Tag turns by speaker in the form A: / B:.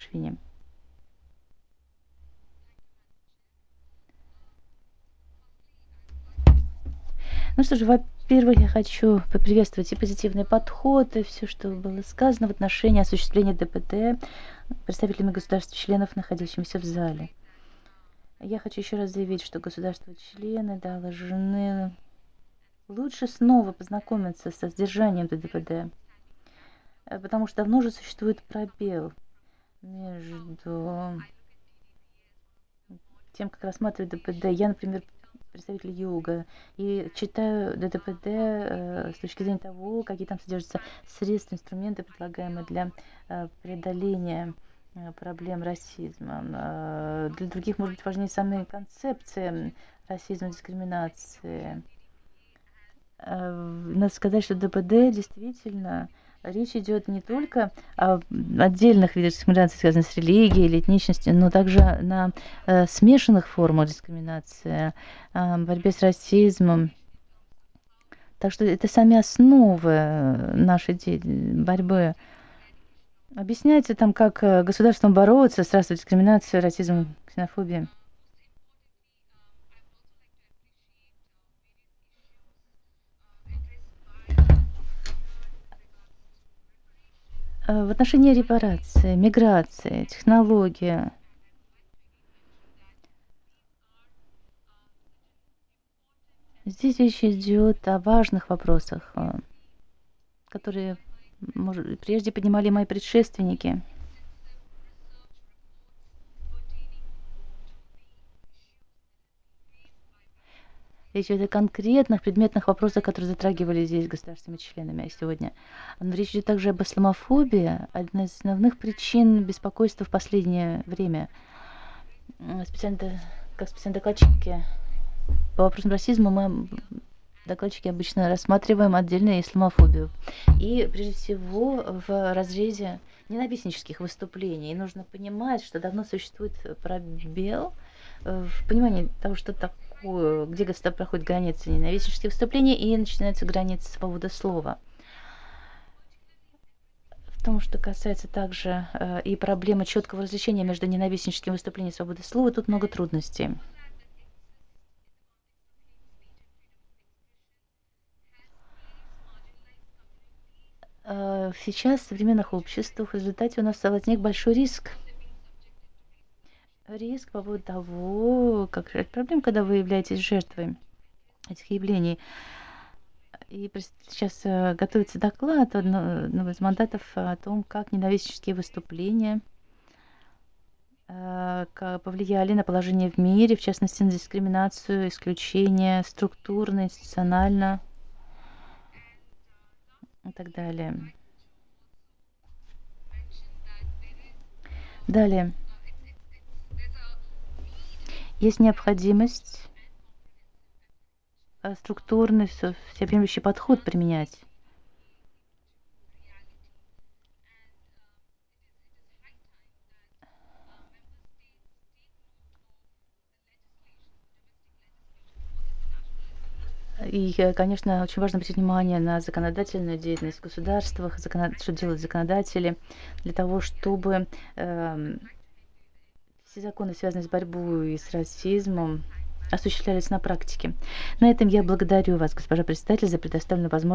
A: Саакашвили. Ну что же, во-первых, я хочу поприветствовать и позитивный подход, и все, что было сказано в отношении осуществления ДПТ представителями государств-членов, находящимися в зале. Я хочу еще раз заявить, что государства-члены должны лучше снова познакомиться со содержанием ДПТ, потому что давно уже существует пробел между тем, как рассматривать ДПТ. Я, например, представитель юга, и читаю ДТПД с точки зрения того, какие там содержатся средства, инструменты, предлагаемые для преодоления проблем расизма. Для других, может быть, важнее самые концепции расизма, дискриминации. Надо сказать, что ДПД действительно речь идет не только о отдельных видах дискриминации, связанных с религией или этничностью, но также на смешанных формах дискриминации, борьбе с расизмом. Так что это сами основы нашей борьбы. Объясняется там, как государством бороться с расовой дискриминацией, расизмом, ксенофобией. В отношении репарации, миграции, технологии. Здесь речь идет о важных вопросах, которые, может, прежде поднимали мои предшественники. Речь идет о конкретных предметных вопросах, которые затрагивали здесь государственными членами сегодня. Но речь идет также об исламофобии, одна из основных причин беспокойства в последнее время. Как специальные докладчики по вопросам расизма мы, докладчики, обычно рассматриваем отдельно исламофобию. И прежде всего в разрезе ненавистнических выступлений. И нужно понимать, что давно существует пробел в понимании того, что такое, где проходит граница ненавистнических выступлений и начинается граница свободы слова. В том, что касается также и проблемы четкого различения между ненавистническим выступлением и свободой слова, тут много трудностей. Сейчас в современных обществах в результате у нас возник большой риск. Риск по поводу того, как решать проблем, когда вы являетесь жертвой этих явлений. И сейчас готовится доклад одного из мандатов о том, как ненавистнические выступления повлияли на положение в мире, в частности, на дискриминацию, исключение, структурно, институционально и так далее. Далее. Есть необходимость структурный, всеобъемлющий подход применять. И, конечно, очень важно обратить внимание на законодательную деятельность в государствах, что делают законодатели для того, чтобы все законы, связанные с борьбой с расизмом, осуществлялись на практике. На этом я благодарю вас, госпожа председатель, за предоставленную возможность